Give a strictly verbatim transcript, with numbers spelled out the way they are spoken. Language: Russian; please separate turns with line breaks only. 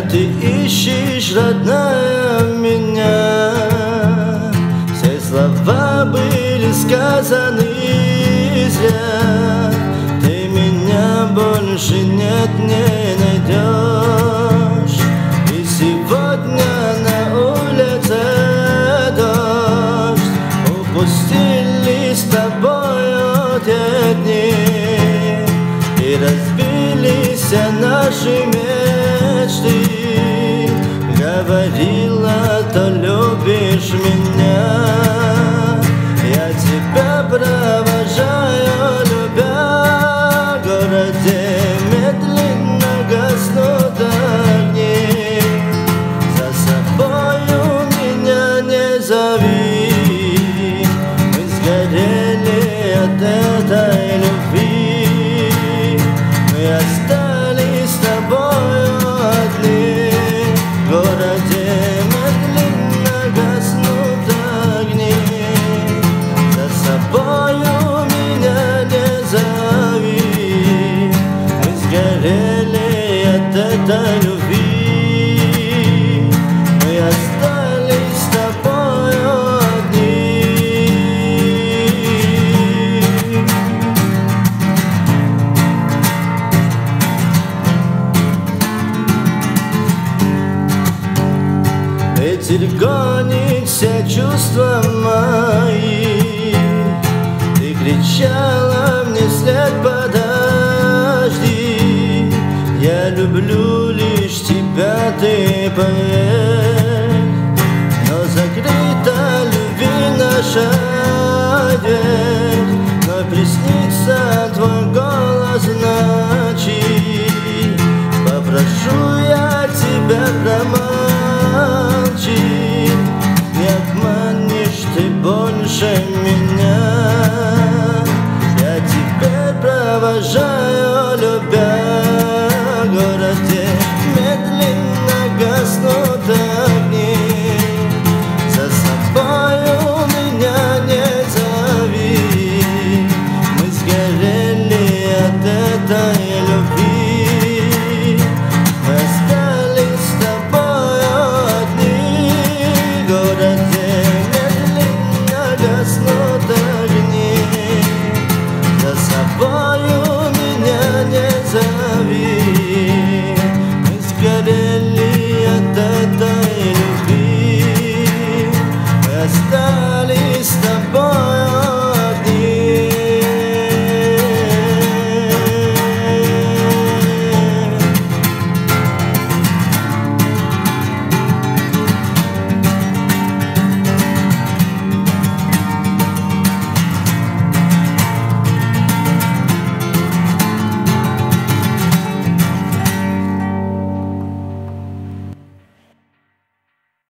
ты ищешь, родная, меня. Все слова были сказаны зря. Ты меня больше нет не найдешь. И сегодня на улице дождь. Упустили с тобою те дни. И разбились наши мечты. Говорила, то любишь меня. Я тебя провожаю, любя. В городе медленно гаснут огни. За собою меня не зови. Мы сгорели от этой любви. Мы остались с тобою одни. В городе медленно гаснут огни. За собою меня не зови. Мы сгорели от этой любви. Мы остались с тобою одни. Ветер гонит все чувства мои. Ты кричала мне вслед: подожди. Я люблю лишь тебя, ты поверь.